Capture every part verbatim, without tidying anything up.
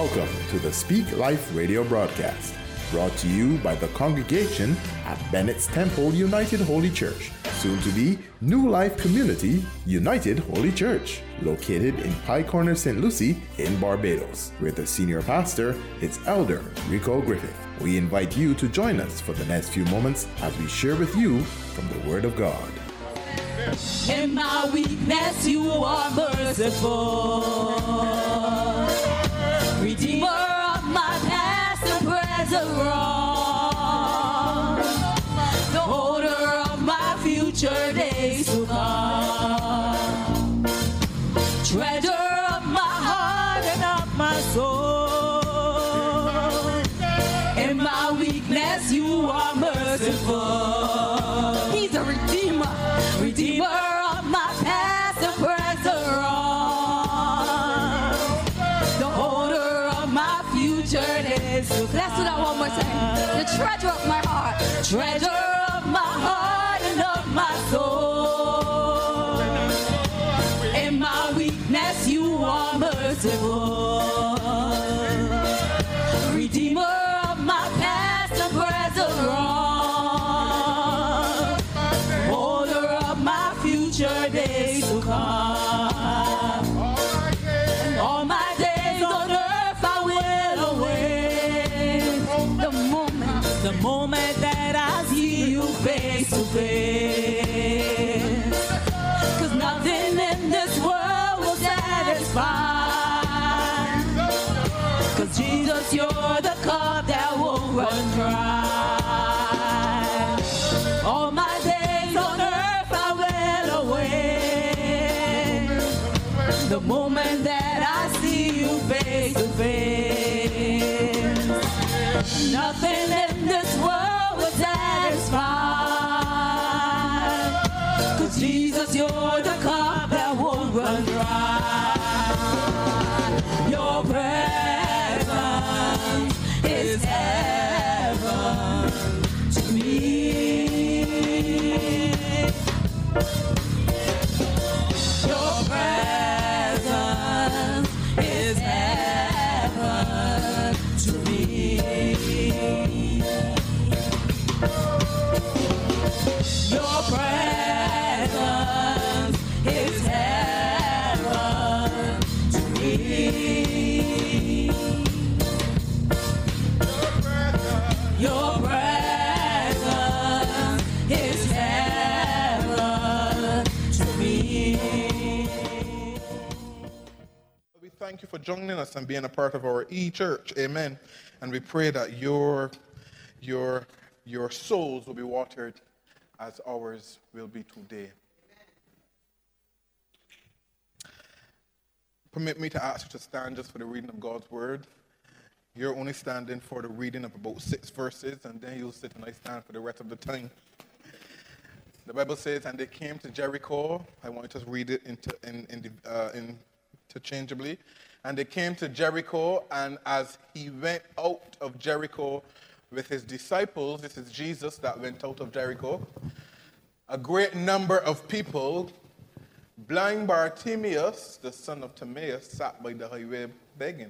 Welcome to the Speak Life radio broadcast, brought to you by the congregation at Bennett's Temple United Holy Church, soon to be New Life Community United Holy Church, located in Pie Corner, Saint Lucie in Barbados, where the senior pastor is Elder Rico Griffith. We invite you to join us for the next few moments as we share with you from the Word of God. In my weakness you are merciful, Redeemer of my past and present wrong, the holder of my future days to come, treasure of my heart and of my soul. In my weakness you are merciful. He's a redeemer, redeemer of my past and present wrong, the holder of my future days. Let's do that one more time. The treasure of my heart, treasure of my heart and of my soul. In my weakness you are merciful, redeemer of my past and present wrong, holder of my future days to come. And all my days on earth I will await the moment, the moment that I see you face to face. Cause nothing in this world will satisfy. Cause Jesus, you're the cup that won't run dry. All my days on earth I will await the moment that I see you face to face. Nothing in this world will satisfy. Cause Jesus, you're the cup that won't run dry. Your presence is heaven to me. Your presence is heaven to me. Your presence is heaven to me. Your presence is heaven to me. We thank you for joining us and being a part of our e-church. Amen. And we pray that your, your, your souls will be watered as ours will be today. Permit me to ask you to stand just for the reading of God's word. You're only standing for the reading of about six verses, and then you'll sit and I stand for the rest of the time. The Bible says, and they came to Jericho. I want you to read it into, in, in the, uh, interchangeably. And they came to Jericho, and as he went out of Jericho with his disciples, this is Jesus that went out of Jericho, a great number of people, blind Bartimaeus, the son of Timaeus, sat by the highway begging.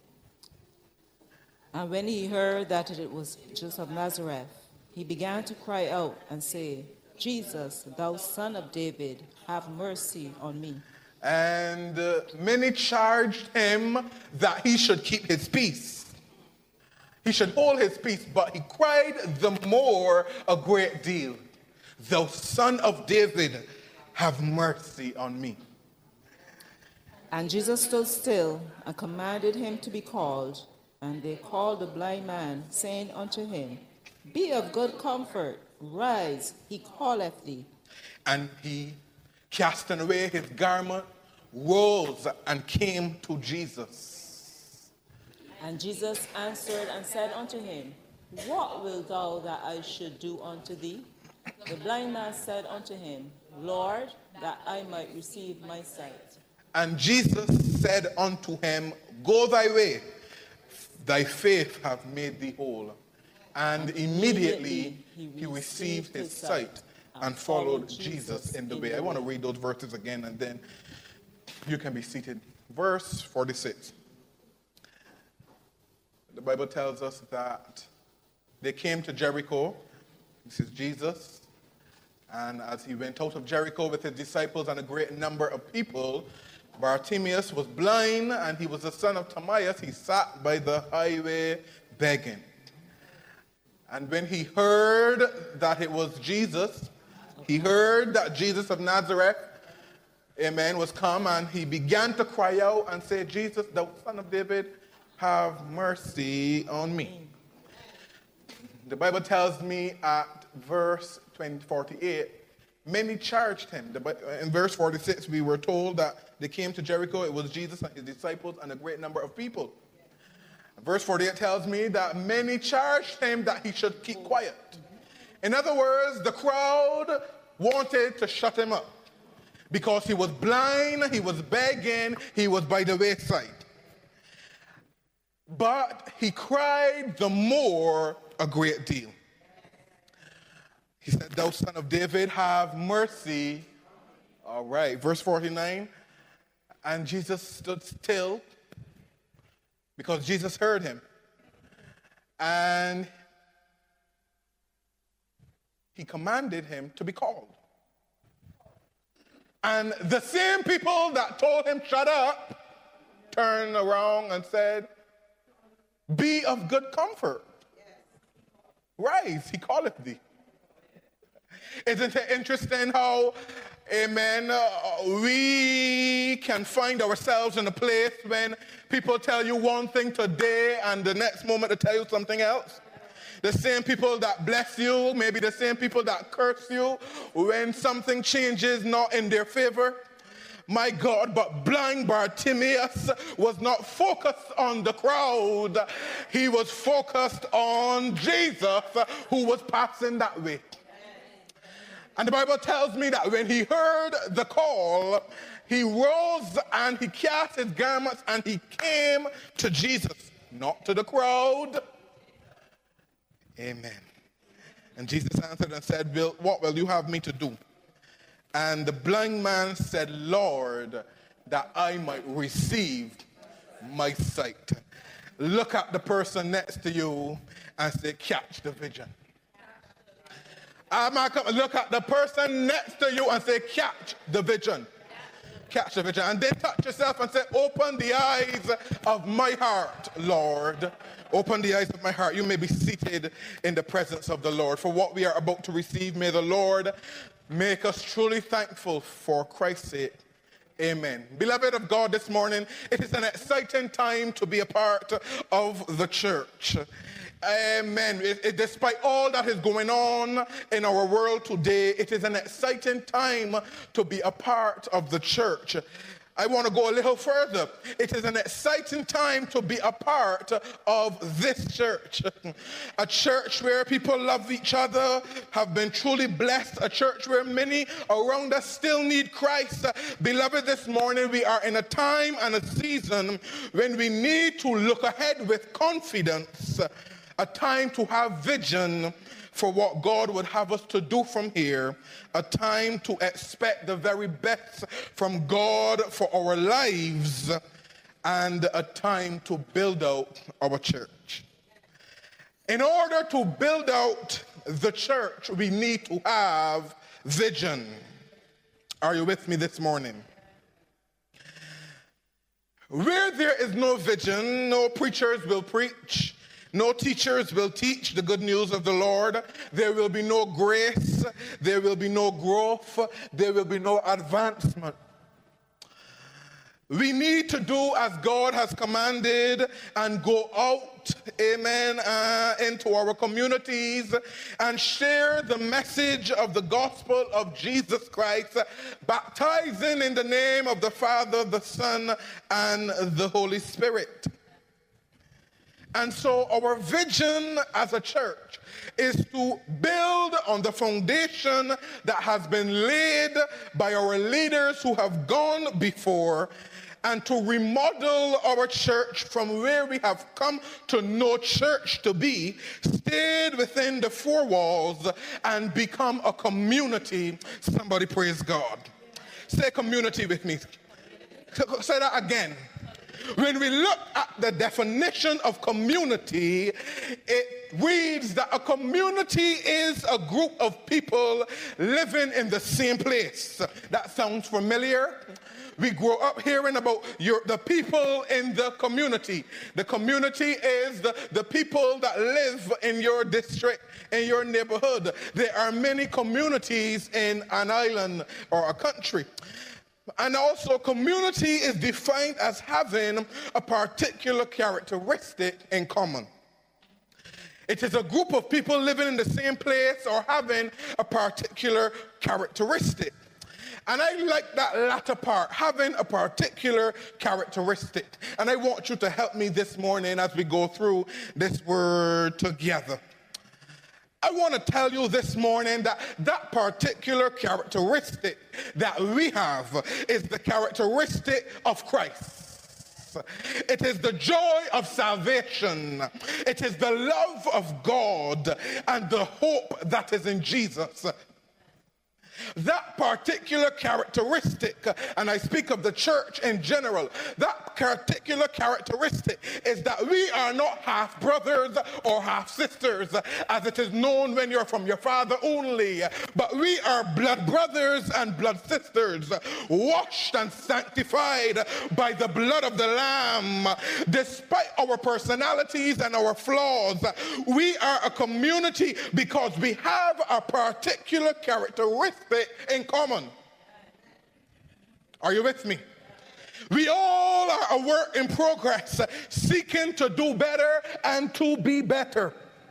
And when he heard that it was Jesus of Nazareth, he began to cry out and say, Jesus, thou son of David, have mercy on me. And uh, many charged him that he should keep his peace. He should hold his peace, but he cried the more a great deal, thou son of David, have mercy on me. And Jesus stood still and commanded him to be called. And they called the blind man, saying unto him, Be of good comfort, rise, he calleth thee. And he, casting away his garment, rose and came to Jesus. And Jesus answered and said unto him, What wilt thou that I should do unto thee? The blind man said unto him, Lord, that I might receive my sight. And Jesus said unto him, Go thy way, thy faith hath made thee whole. And immediately he received his sight and followed Jesus in the way. I want to read those verses again, and then you can be seated. Verse forty-six. Bible tells us that they came to Jericho. This is Jesus. And as he went out of Jericho with his disciples and a great number of people, Bartimaeus was blind, and he was the son of Timaeus. He sat by the highway begging. And when he heard that it was Jesus, he heard that Jesus of Nazareth, amen, was come, and he began to cry out and say, Jesus, thou son of David, have mercy on me. The Bible tells me at verse forty-eight, many charged him. In verse forty-six, we were told that they came to Jericho. It was Jesus and his disciples and a great number of people. Verse forty-eight tells me that many charged him that he should keep quiet. In other words, the crowd wanted to shut him up because he was blind, he was begging, he was by the wayside. But he cried the more a great deal. He said, thou son of David, have mercy. All right, verse forty-nine. And Jesus stood still because Jesus heard him. And he commanded him to be called. And the same people that told him, shut up, turned around and said, be of good comfort. Rise, he calleth thee. Isn't it interesting how, amen, uh, we can find ourselves in a place when people tell you one thing today and the next moment to tell you something else? The same people that bless you, maybe the same people that curse you when something changes not in their favor. My God, but blind Bartimaeus was not focused on the crowd. He was focused on Jesus, who was passing that way. And the Bible tells me that when he heard the call, he rose and he cast his garments and he came to Jesus, not to the crowd. Amen. And Jesus answered and said, will, what will you have me to do? And the blind man said, Lord, that I might receive my sight. Look at the person next to you and say, catch the vision. Look at the person next to you and say, catch the vision. Catch the vision. And then touch yourself and say, open the eyes of my heart, Lord. Open the eyes of my heart. You may be seated in the presence of the Lord. For what we are about to receive, may the Lord make us truly thankful for Christ's sake. Amen. Beloved of God, this morning, it is an exciting time to be a part of the church. Amen. It, it, despite all that is going on in our world today, it is an exciting time to be a part of the church. I want to go a little further. It is an exciting time to be a part of this church. A church where people love each other, have been truly blessed. A church where many around us still need Christ. Beloved, this morning we are in a time and a season when we need to look ahead with confidence. A time to have vision for what God would have us to do from here, a time to expect the very best from God for our lives, and a time to build out our church. In order to build out the church, we need to have vision. Are you with me this morning? Where there is no vision, no preachers will preach. No teachers will teach the good news of the Lord. There will be no grace. There will be no growth. There will be no advancement. We need to do as God has commanded and go out, amen, uh, into our communities and share the message of the gospel of Jesus Christ, baptizing in the name of the Father, the Son, and the Holy Spirit. And so our vision as a church is to build on the foundation that has been laid by our leaders who have gone before, and to remodel our church from where we have come to know church to be, stayed within the four walls and become a community. Somebody praise God. Say community with me. Say that again. When we look at the definition of community, it reads that a community is a group of people living in the same place. That sounds familiar. We grow up hearing about your, the people in the community. The community is the, the people that live in your district, in your neighborhood. There are many communities in an island or a country. And also, community is defined as having a particular characteristic in common. It is a group of people living in the same place or having a particular characteristic. And I like that latter part, having a particular characteristic. And I want you to help me this morning as we go through this word together. I want to tell you this morning that that particular characteristic that we have is the characteristic of Christ. It is the joy of salvation. It is the love of God and the hope that is in Jesus. That particular characteristic, and I speak of the church in general, that particular characteristic is that we are not half brothers or half sisters, as it is known when you're from your father only, but we are blood brothers and blood sisters, washed and sanctified by the blood of the Lamb. Despite our personalities and our flaws, we are a community because we have a particular characteristic in common. Are you with me? We all are a work in progress, seeking to do better and to be better.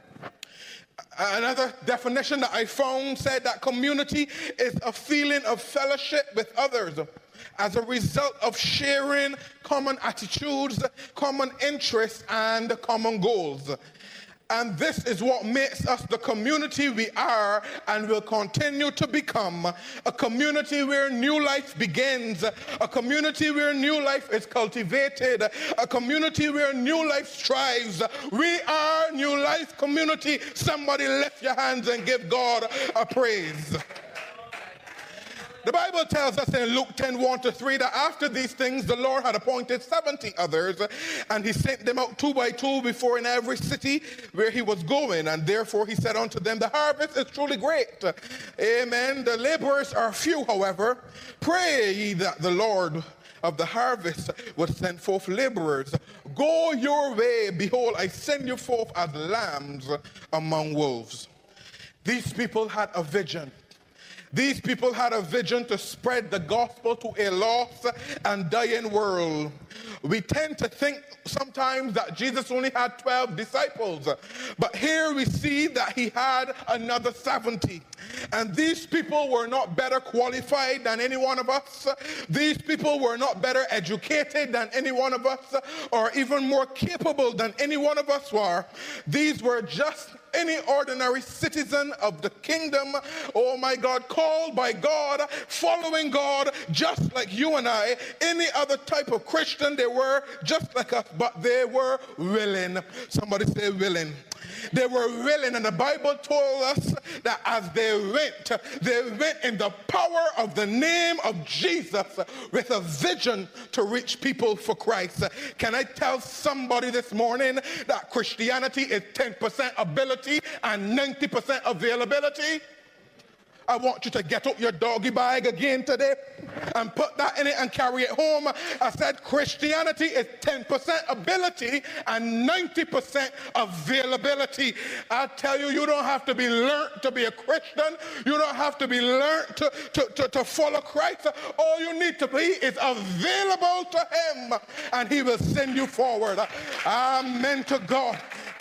Another definition that I found said that community is a feeling of fellowship with others as a result of sharing common attitudes, common interests, and common goals. And this is what makes us the community we are and will continue to become. A community where new life begins. A community where new life is cultivated. A community where new life strives. We are New Life Community. Somebody lift your hands and give God a praise. The Bible tells us in Luke ten, one to three that after these things the Lord had appointed seventy others, and he sent them out two by two before in every city where he was going. And therefore he said unto them, the harvest is truly great. Amen. The laborers are few, however. Pray ye that the Lord of the harvest would send forth laborers. Go your way. Behold, I send you forth as lambs among wolves. These people had a vision. These people had a vision to spread the gospel to a lost and dying world. We tend to think sometimes that Jesus only had twelve disciples, but here we see that he had another seventy. And these people were not better qualified than any one of us. These people were not better educated than any one of us, or even more capable than any one of us were. These were just any ordinary citizen of the kingdom, oh my God, called by God, following God, just like you and I, any other type of Christian. They were just like us, but they were willing. Somebody say willing. They were willing, and the Bible told us that as they went, they went in the power of the name of Jesus with a vision to reach people for Christ. Can I tell somebody this morning that Christianity is ten percent ability and ninety percent availability? I want you to get up your doggy bag again today and put that in it and carry it home. I said Christianity is ten percent ability and ninety percent availability. I tell you, you don't have to be learned to be a Christian. You don't have to be learned to, to, to, to follow Christ. All you need to be is available to him, and he will send you forward. Amen to God.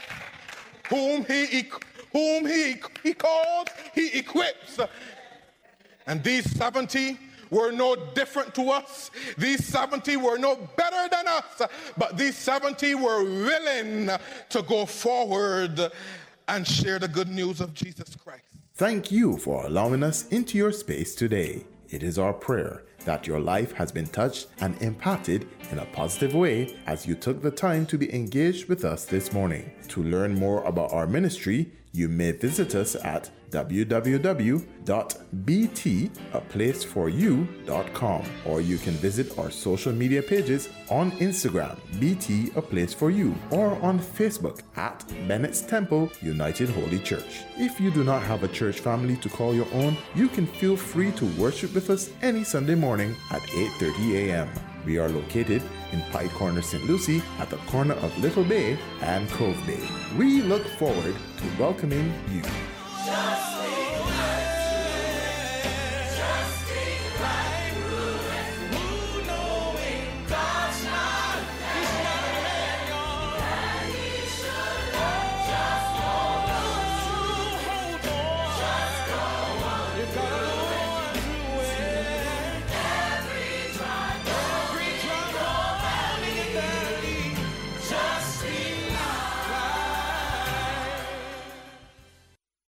Whom he Whom he, he calls, he equips. And these seventy were no different to us. These seventy were no better than us. But these seventy were willing to go forward and share the good news of Jesus Christ. Thank you for allowing us into your space today. It is our prayer that your life has been touched and impacted in a positive way as you took the time to be engaged with us this morning. To learn more about our ministry, You may visit us at w w w dot b t a place for you dot com, or you can visit our social media pages on Instagram, B T A Place For You, or on Facebook at Bennett's Temple United Holy Church. If you do not have a church family to call your own, you can feel free to worship with us any Sunday morning at eight thirty a.m. We are located in Pike Corner, Saint Lucie, at the corner of Little Bay and Cove Bay. We look forward to welcoming you.